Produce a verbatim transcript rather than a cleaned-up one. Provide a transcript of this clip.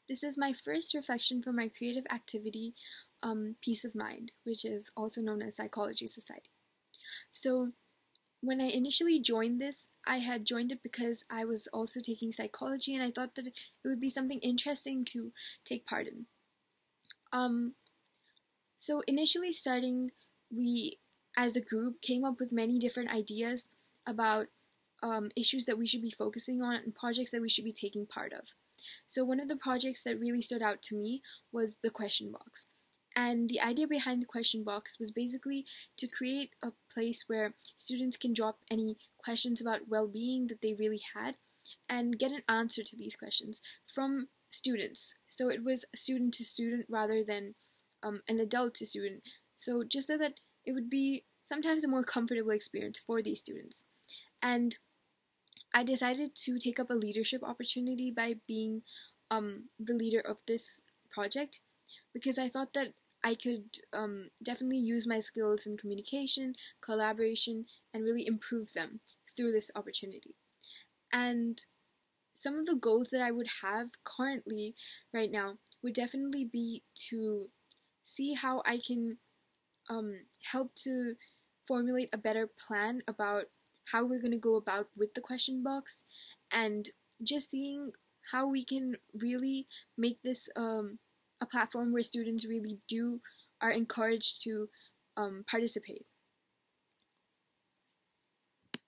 This is my first reflection for my creative activity, um, Peace of Mind, which is also known as Psychology Society. So, when I initially joined this, I had joined it because I was also taking psychology and I thought that it would be something interesting to take part in. Um, so, initially starting, we as a group came up with many different ideas about um, issues that we should be focusing on and projects that we should be taking part of. So one of the projects that really stood out to me was the question box. And the idea behind the question box was basically to create a place where students can drop any questions about well-being that they really had and get an answer to these questions from students. So it was student to student rather than um, an adult to student. So just so that it would be sometimes a more comfortable experience for these students. And I decided to take up a leadership opportunity by being um, the leader of this project because I thought that I could um, definitely use my skills in communication, collaboration, and really improve them through this opportunity. And some of the goals that I would have currently right now would definitely be to see how I can um, help to formulate a better plan about how we're going to go about with the question box, and just seeing how we can really make this um, a platform where students really do are encouraged to um, participate.